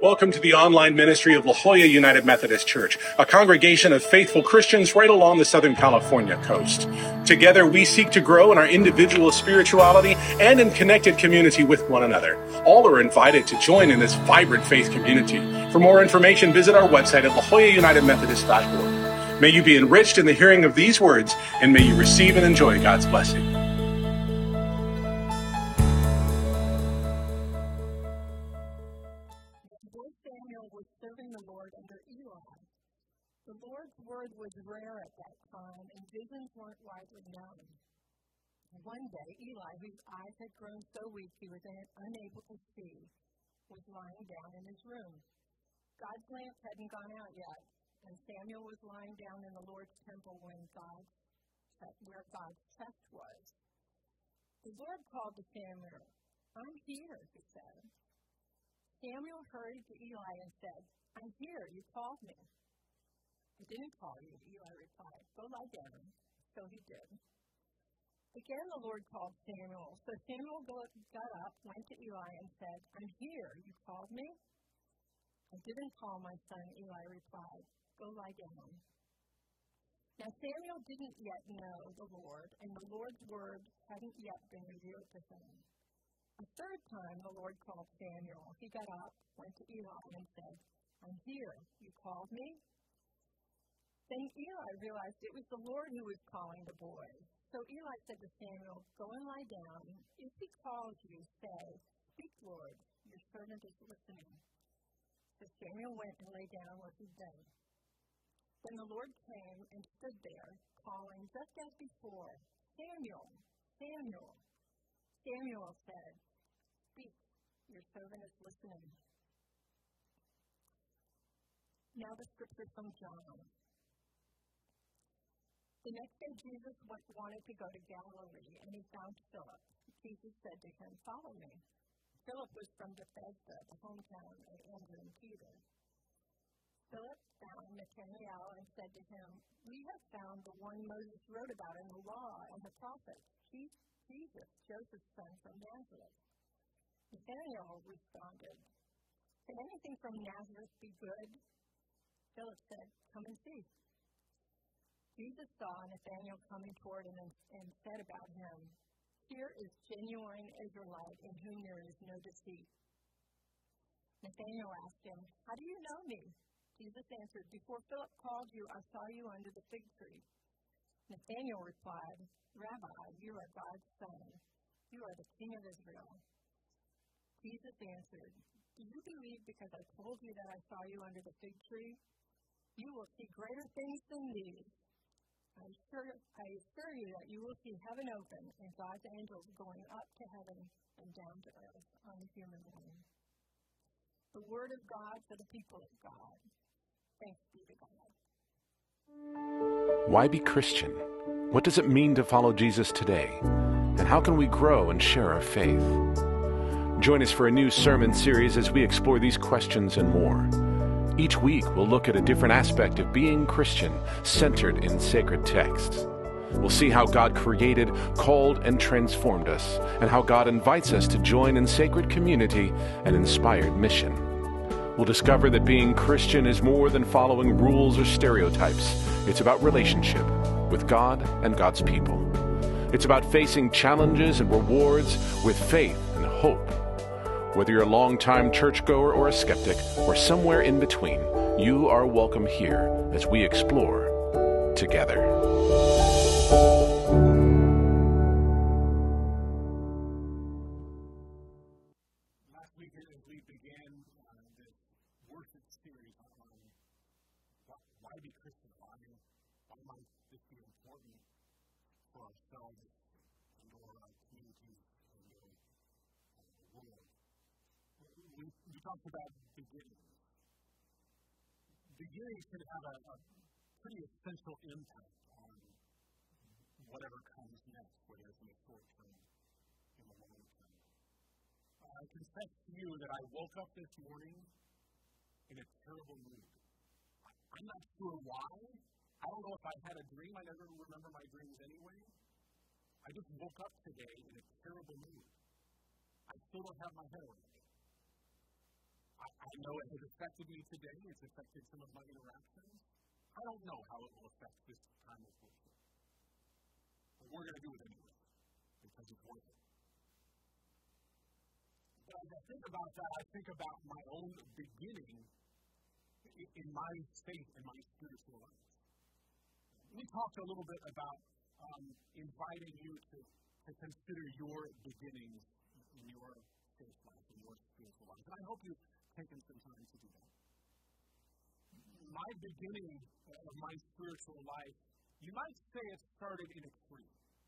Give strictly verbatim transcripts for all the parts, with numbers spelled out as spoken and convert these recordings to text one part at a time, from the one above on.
Welcome to the online ministry of La Jolla United Methodist Church, a congregation of faithful Christians right along the Southern California coast. Together, we seek to grow in our individual spirituality and in connected community with one another. All are invited to join in this vibrant faith community. For more information, visit our website at la jolla united methodist dot org. May you be enriched in the hearing of these words, and may you receive and enjoy God's blessing. The Lord's word was rare at that time, and visions weren't widely known. One day, Eli, whose eyes had grown so weak he was unable to see, was lying down in his room. God's lamp hadn't gone out yet, and Samuel was lying down in the Lord's temple when God, where God's chest was. The Lord called to Samuel. "I'm here," he said. Samuel hurried to Eli and said, "I'm here, you called me." "I didn't call you," Eli replied. "Go lie down." So he did. Again the Lord called Samuel. So Samuel got up, went to Eli, and said, "I'm here. You called me?" "I didn't call, my son," Eli replied. "Go lie down." Now Samuel didn't yet know the Lord, and the Lord's word hadn't yet been revealed to him. A third time the Lord called Samuel. He got up, went to Eli, and said, "I'm here. You called me?" Then Eli realized it was the Lord who was calling the boy. So Eli said to Samuel, "Go and lie down. If he calls you, say, 'Speak, Lord, your servant is listening.'" So Samuel went and lay down where he'd been. Then the Lord came and stood there, calling just as before, "Samuel, Samuel." Samuel said, "Speak, your servant is listening." Now the scripture from John. The next day Jesus wanted to go to Galilee, and he found Philip. Jesus said to him, "Follow me." Philip was from Bethsaida, the hometown of Andrew and Peter. Philip found Nathanael and said to him, "We have found the one Moses wrote about in the law and the prophets, Jesus, Joseph's son from Nazareth." Nathanael responded, "Can anything from Nazareth be good?" Philip said, "Come and see." Jesus saw Nathanael coming toward him and, and said about him, "Here is genuine Israelite in whom there is no deceit." Nathanael asked him, "How do you know me?" Jesus answered, "Before Philip called you, I saw you under the fig tree." Nathanael replied, "Rabbi, you are God's son. You are the King of Israel." Jesus answered, "Do you believe because I told you that I saw you under the fig tree? You will see greater things than these. I assure, I assure you that you will see heaven open and God's angels going up to heaven and down to earth on the human wing." The word of God for the people of God. Thanks be to God. Why be Christian? What does it mean to follow Jesus today? And how can we grow and share our faith? Join us for a new sermon series as we explore these questions and more. Each week, we'll look at a different aspect of being Christian, centered in sacred texts. We'll see how God created, called, and transformed us, and how God invites us to join in sacred community and inspired mission. We'll discover that being Christian is more than following rules or stereotypes. It's about relationship with God and God's people. It's about facing challenges and rewards with faith and hope. Whether you're a long-time churchgoer or a skeptic, or somewhere in between, you are welcome here as we explore together. Last week, as we began uh, this worship series on why, why be Christian, why, why might this be important for ourselves and our communities and our uh, world. We, we talked about beginnings. Beginnings can have a, a pretty essential impact on whatever comes next, whether it's in the short term, in the long term. I confess to you that I woke up this morning in a terrible mood. I'm not sure why. I don't know if I had a dream. I never remember my dreams anyway. I just woke up today in a terrible mood. I still don't have my head around it. I, I know it has affected me today. It's affected some of my interactions. I don't know how it will affect this time of worship. But we're going to do it anyway, because it's worth it. But as I think about that, I think about my own beginning in my faith, in my spiritual life. We talked a little bit about um, inviting you to, to consider your beginnings in your faith life, in your spiritual life. And I hope you've taken some time to do that. My beginning of my spiritual life, you might say it started in a tree.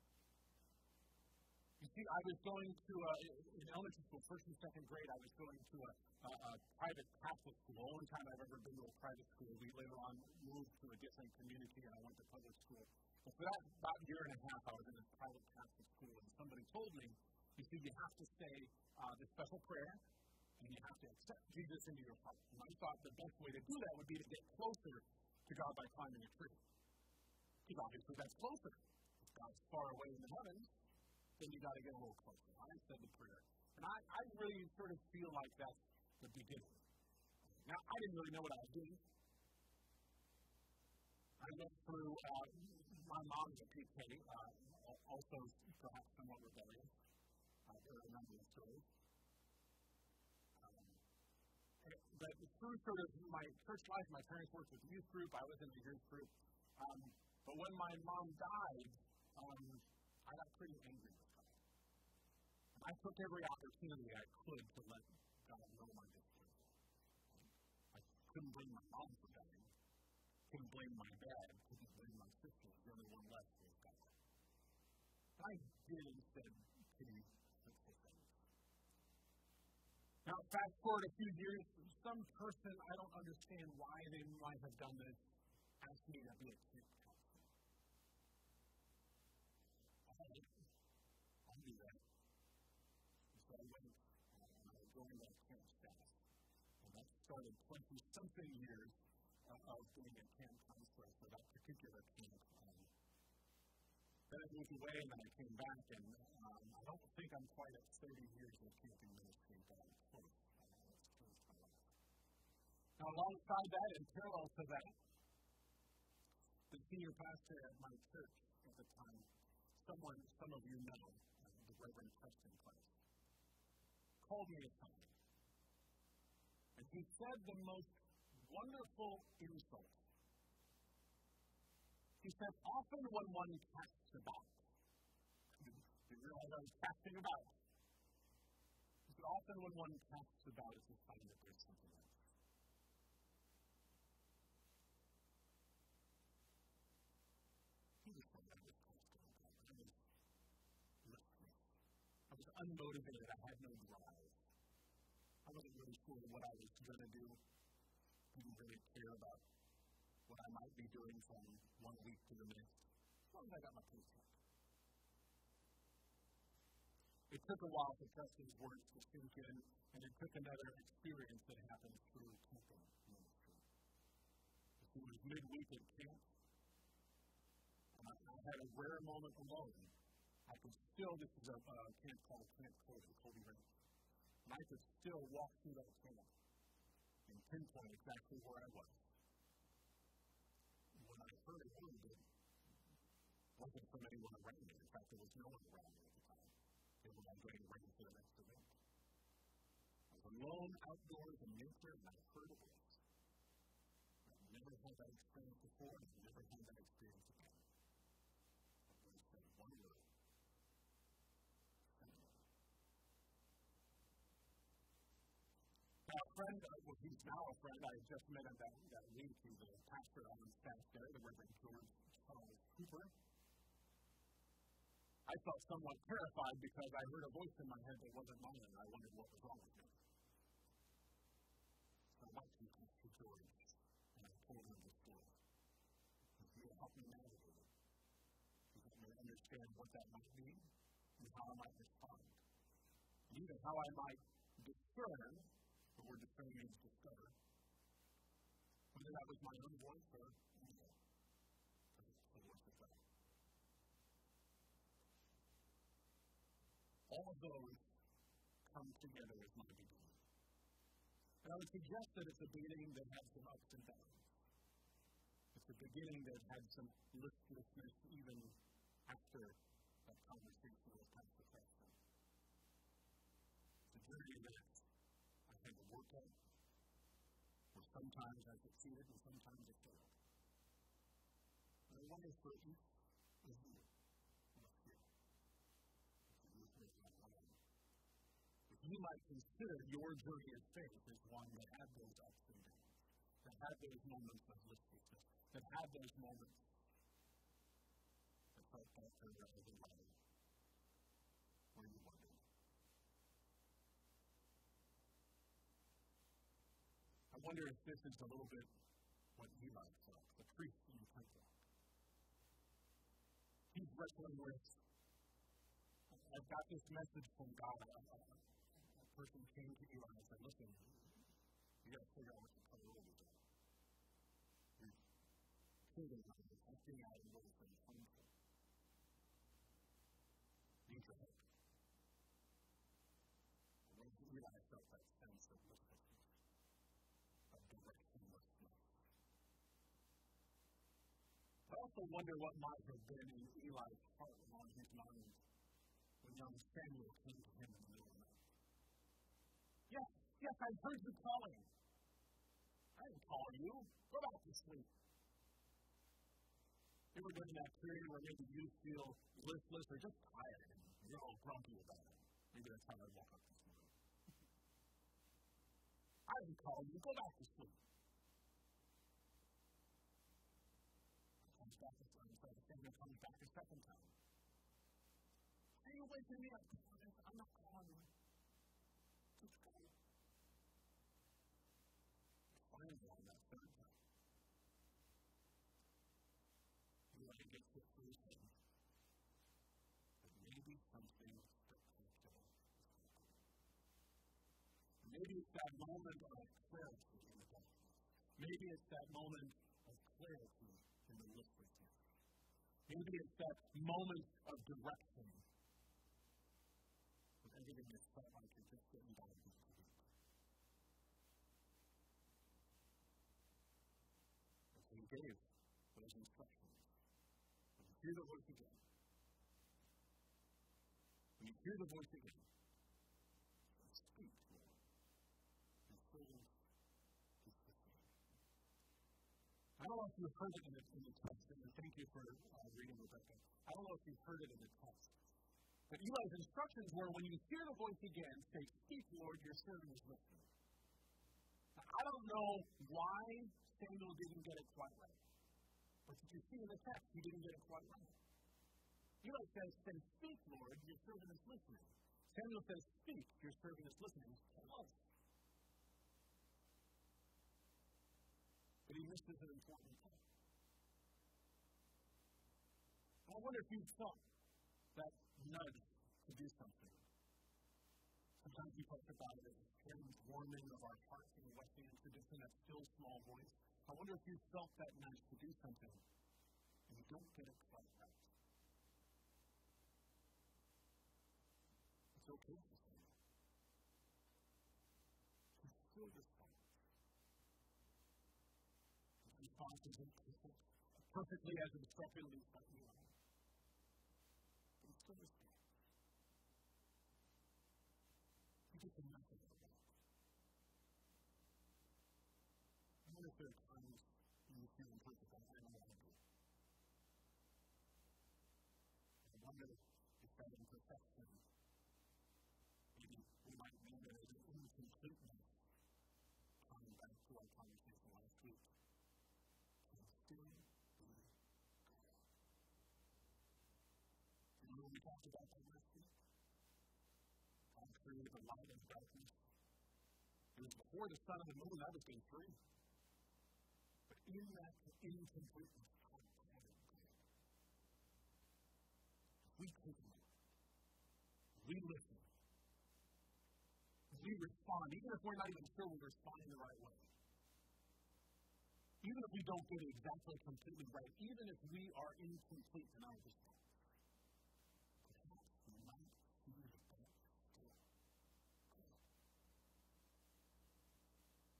You see, I was going to, a, in elementary school, first and second grade, I was going to a, a, a private Catholic school. The only time I've ever been to a private school. We later on moved to a different community, and I went to public school. But for that about a year and a half, I was in a private Catholic school, and somebody told me, you see, you have to say uh, the special prayer, and you have to accept Jesus into your heart. And I thought the best way to do that would be to get closer to God by climbing a tree. Because obviously that's closer. If God's far away in the heavens, then you got to get a little closer. I said the prayer. And I, I really sort of feel like that's the beginning. Now, I didn't really know what I was doing. I went through, uh, my mom is a P K, uh, also perhaps somewhat rebellious. I heard a number of stories. But through sort of my church life, my parents worked with the youth group, I was in the youth group. Um, but when my mom died, um, I got pretty angry with God. I took every opportunity I could to let God know my displeasure. I couldn't blame my mom for dying. Couldn't blame my dad. Couldn't blame my sister. The only one left was God. I did instead pity sinful things. Now, fast forward a few years, some person, I don't understand why they might have done this, asked me to be a camp counselor. I I knew that. So I went and I joined that camp staff. And that started twenty-something years uh, of being a camp counselor for that particular camp. Um, then I moved away and then I came back, and um, I don't think I'm quite at thirty years of camping ministry, but I'm close. Now, alongside that, and parallel to that, the senior pastor at my church at the time, someone some of you know, uh, the Reverend Preston Price, called me aside. And he said the most wonderful insult. He said, often when one casts about, you realize I was casting about. He said, often when one casts about, it's a sign that there's something else. I was unmotivated. I had no drive. I wasn't really sure what I was going to do. Didn't really care about what I might be doing from one week to the next, as long as I got my paycheck. It took a while for Preston's words to sink in, and it took another experience that happened through camping ministry. It was midweek at camp, and I, I had a rare moment alone. I could still, this is a uh, camp called Camp Cody, Cody Ranch, and I could still walk through that camp and pinpoint exactly where I was. When I heard a word, it wasn't from anyone around me. In fact, there was no one around me at the time. It was I'm getting ready for the next event. I was alone outdoors in nature, and I heard a voice. I've never had that experience before, and I've never had that experience again. The voice said one word. Now, a friend, uh, well, he's now a friend, I just met him that, that week. He's a pastor on staff there, the Reverend George Charles Cooper. I felt somewhat terrified because I heard a voice in my head that wasn't mine, and I wondered what was wrong with me. So I went to Pastor George, and I told him the story. He helped me navigate it. He helped me understand what that might mean and how I might respond. And even how I might discern. The word discern means discover. Whether that was my own voice or no, the voice of God. All of those come together as my beginning. And I would suggest that it's a beginning that had some ups and downs. It's a beginning that had some listlessness even after that conversation with Pastor Preston. It's a journey that I had to work on, where sometimes I succeeded and sometimes I failed. And I wonder for each of you, if you might consider your journey of faith as one that had those ups and downs, that had those moments of listlessness, that had those moments that felt like they were the way where you wanted. I wonder if this is a little bit what Eli felt, the priest in the temple. He's wrestling with, I've got this message from God. A person came to Eli and said, listen, you got to figure out what your priorities are. Your children are acting out in ways that are harmful. Need your help. And when Eli felt that sense of listlessness, of directionlessness. I also wonder what might have been in Eli's heart and on his mind when young Samuel came to him in the middle of the night. Yes, yes, I heard you calling. I didn't call you. Go back to sleep. You ever been in that period where maybe you feel listless or just tired and you're all grumpy about it? Maybe that's how I woke up this morning. I didn't call you. Go back to sleep. He comes back this time. So Samuel comes back a second time. Hey, you're waking me up. I'm not calling you. Just go. Finally, on that third time, Eli gets it through his head that maybe something spectacular is happening. Maybe it's that moment of clarity in the darkness. Maybe it's that moment of clarity in the listlessness. Maybe it's that moment of direction. Everything that felt like you're just getting by with the week. And so he gave those instructions. When you hear the voice again, when you hear the voice again, speak, Lord. Your servant is listening. I don't know if you've heard it in the, in the text, and thank you for uh, reading, Rebecca. I don't know if you've heard it in the text. But Eli's instructions were, when you hear the voice again, say, speak, Lord, your servant is listening. Now, I don't know why Samuel didn't get it quite right. But did you see in the text, he didn't get it quite right. Eli says, say, speak, Lord, your servant is listening. Samuel says, speak, your servant is listening. Tell us. But he misses an important point. I wonder if you felt that nudge to do something. Sometimes we talk about it as a strange warming of our hearts in the Wesleyan tradition, that still small voice. I wonder if you felt that nudge to do something and you don't get it quite right. It's okay to say that. To still respond. His response isn't perfect, perfectly as instructed, at least by Eli. But it's still respond. You get the message of that. I wonder if there are times when you feel imperfect, I don't want to do. I wonder if that imperfection, maybe we might mean that as an incompleteness, coming back to our conversation last week, can still be good. You know when we talked about that last week? God created the light and darkness. It was before the sun and the moon, that was day three. But in that incompleteness, God created good. We take it. We listen. We respond, even if we're not even sure we're responding the right way. Even if we don't get it exactly completely right, even if we are incomplete in our response. Perhaps we might hear that still good.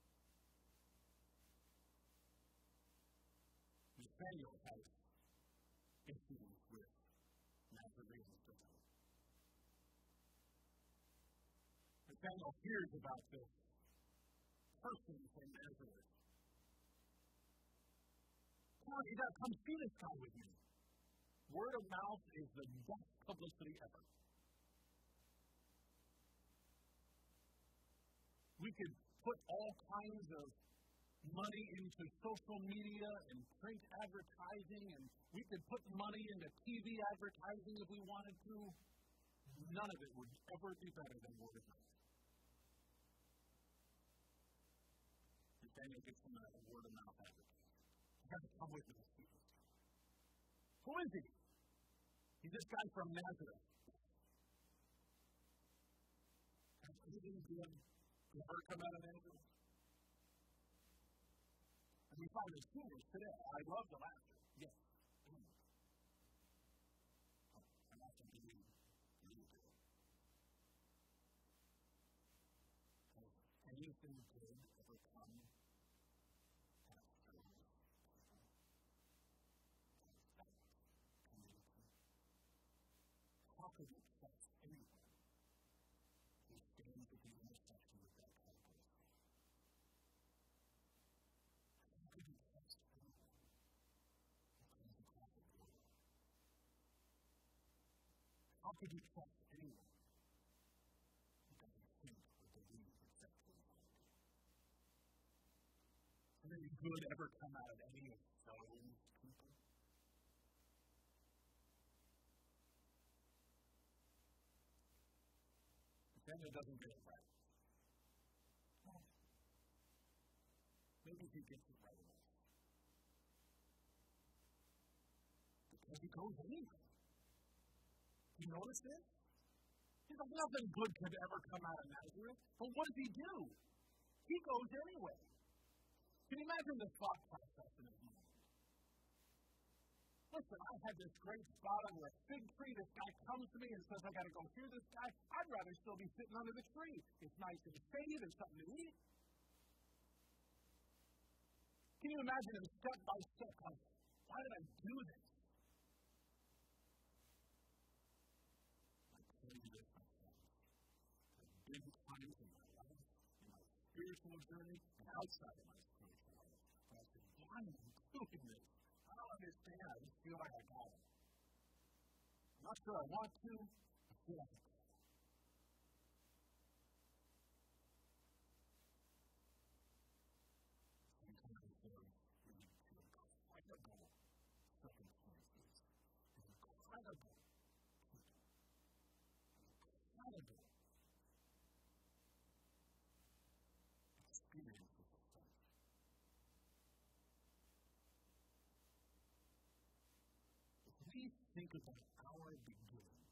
Nathaniel has issues with Nazarenes, doesn't he? Nathaniel hears about this person from Nazareth. Come on, you gotta come see this guy with me. Word of mouth is the best publicity ever. We could put all kinds of money into social media and print advertising, and we could put money into T V advertising if we wanted to. None of it would ever be better than word of mouth. Nathaniel gets some uh, word of mouth advertising. You gotta come with me to see this guy. Who is he? He's this guy from Nazareth. Has anything good ever come out of Nazareth? And we find this humorous today. I love the laughter. Yes. Mm. Oh, I'm not going to believe you do it. Has anything good ever come out of those people? That community? How could we trust anyone who stands at the intersection with that kind of person? How could you trust anyone who comes across the border? How could you trust anyone who doesn't think or believe except for reality? Has any good ever come out of any of those people? Nathaniel doesn't get it right. Maybe he gets it right enough. Because he goes anyway. You notice this? He's like, nothing good could ever come out of Nazareth. But what does he do? He goes anyway. Can you imagine the thought process in his mind? Listen, I had this great spot under a fig tree. This guy comes to me and says, I got to go hear this guy. I'd rather still be sitting under the tree. It's nice and shady. There's something to eat. Can you imagine him step by step? Like, why did I do this? I tell you this, my friends. There are big times in my life, in my spiritual journey, and outside of my spiritual life. And I said, why am I doing this? I don't understand. I just feel like I got it. I'm not sure I want to. I feel like I got it. Sometimes there we need to incredible circumstances, incredible people, incredible experiences of faith. We think about our beginnings.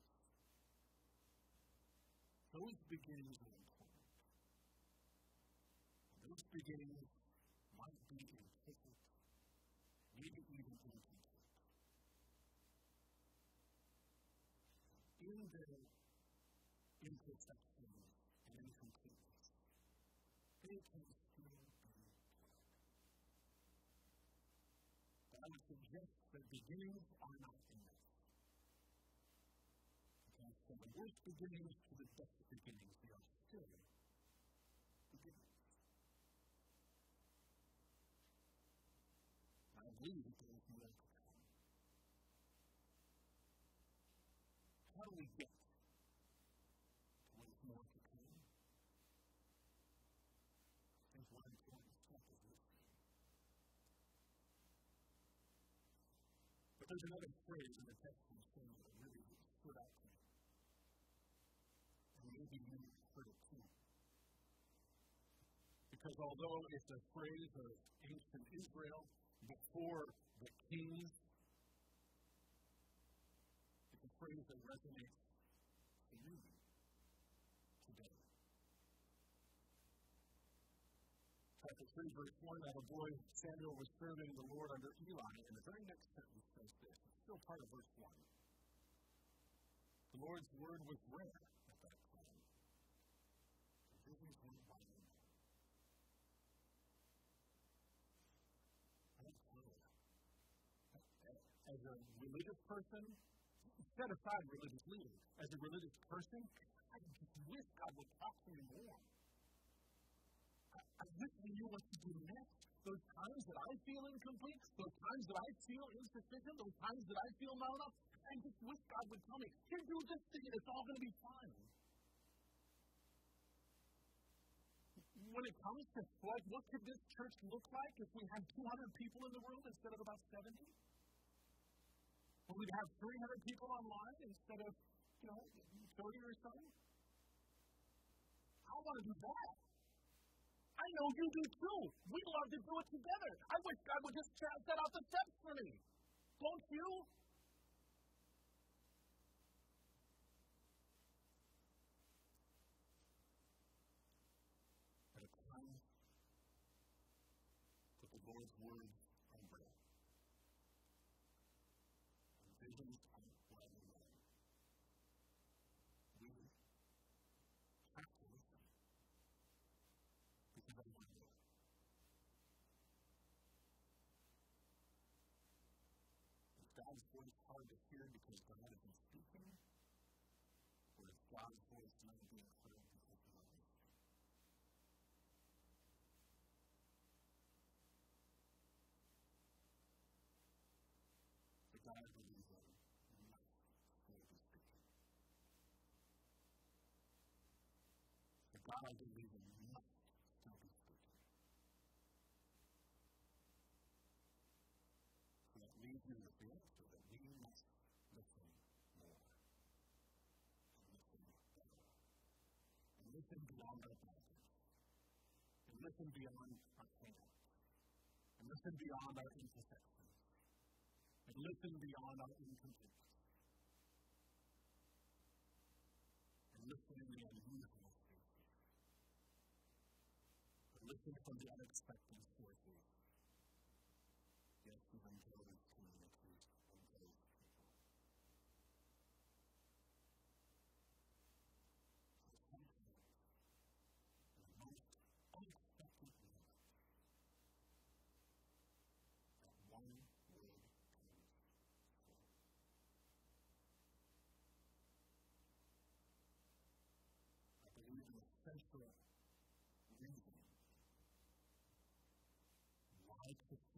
Those beginnings are important. Those beginnings might be implicit, maybe even incomplete. In their imperfections and incompleteness, they can still be good. But I would suggest that beginnings are not enough. Because from the worst beginnings to the best beginnings, they are still beginnings. I believe that there is more to come. How do we get to what is more to come? I think one important step is listening. But there's another phrase in the text from Samuel that really stood out to me. And maybe you heard it too. Because although it's a phrase of ancient Israel, before the kings, it's a phrase that resonates for me today. Chapter three, verse one, now the boy Samuel was serving the Lord under Eli, and the very next sentence says this. It's still part of verse one. The Lord's word was rare at that time. The visions went by him. as a religious person, set aside religious leaders, as a religious person, I just wish God would talk to me more. I, I wish He knew what to do next. Those times that I feel incomplete, those times that I feel insufficient, those times that I feel not enough, I just wish God would tell me, here, do this thing and it's all going to be fine. When it comes to like, what could this church look like if we had two hundred people in the room instead of about seventy? When we'd have three hundred people online instead of, you know, thirty or so? I want to do that. I know you do too. We'd love to do it together. I wish God would just set out the steps for me. Don't you? At a time that the Lord's words are real, and visions are widely known, we have to listen. Because I want to know. Is God's voice hard to hear because God isn't speaking? Or is God's voice not being heard because we are listening? The God I believe in must still be speaking. The God I believe in must still be speaking. So that leaves you with the answer that we must listen more. And listen better. And listen beyond our baggage. And listen beyond our plans. And listen beyond our imperfections. And listen beyond our incompleteness. And listen in the unusual spaces. And listen from the unexpected sources. Yes, even those communities and those people. So sometimes, in the most unexpected moments, that one word comes through. I believe in the central reason why Christianity